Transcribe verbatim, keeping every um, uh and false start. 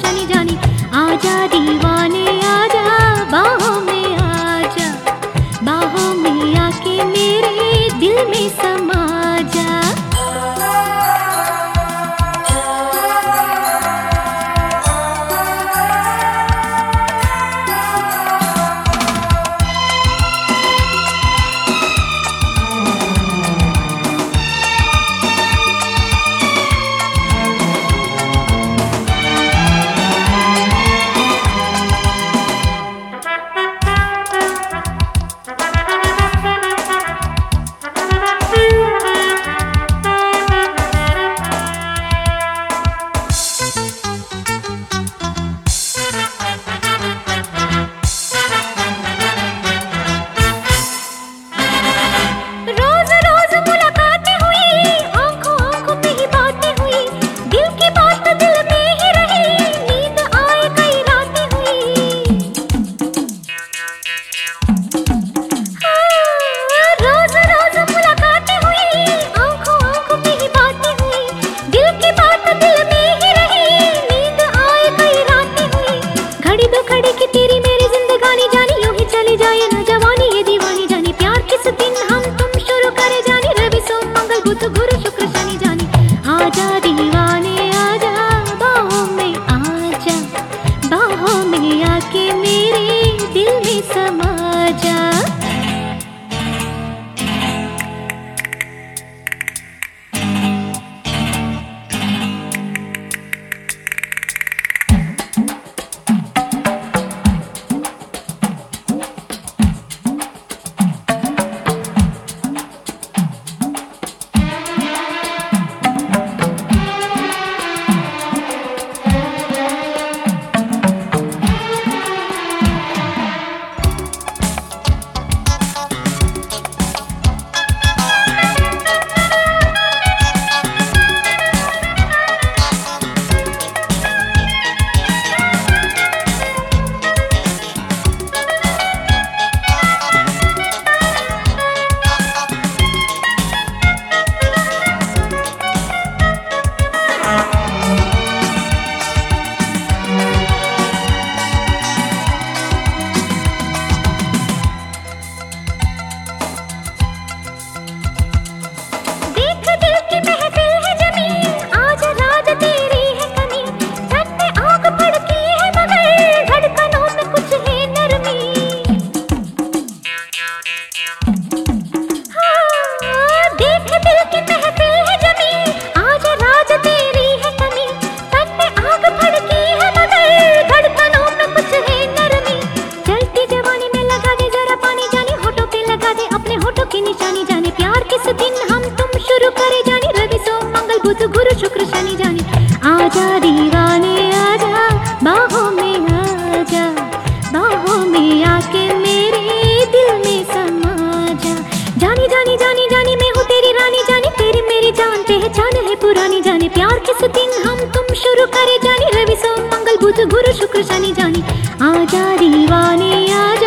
शनि जानी। आजा दीवाने आजा, बाहों में आजा, बाहों में आके मेरे दिल में समा जा। गुरु शुक्र शनि जानी। आजा दीवाने आजा, बाहों में आजा, बाहों में आके मेरे दिल में समा जा। गुरु शुक्र शनि जानी। आजा दीवाने आजा, बाहों में आजा, बाहों में आके मेरे दिल में समा जा। जानी जानी जानी जानी मैं हूँ तेरी रानी जानी, तेरी मेरी जान पहचान है पुरानी जाने। प्यार किस दिन हम तुम शुरू करे जानी, रवि सोम मंगल बुध गुरु शुक्र शनि जानी। आजा दीवाने आजा।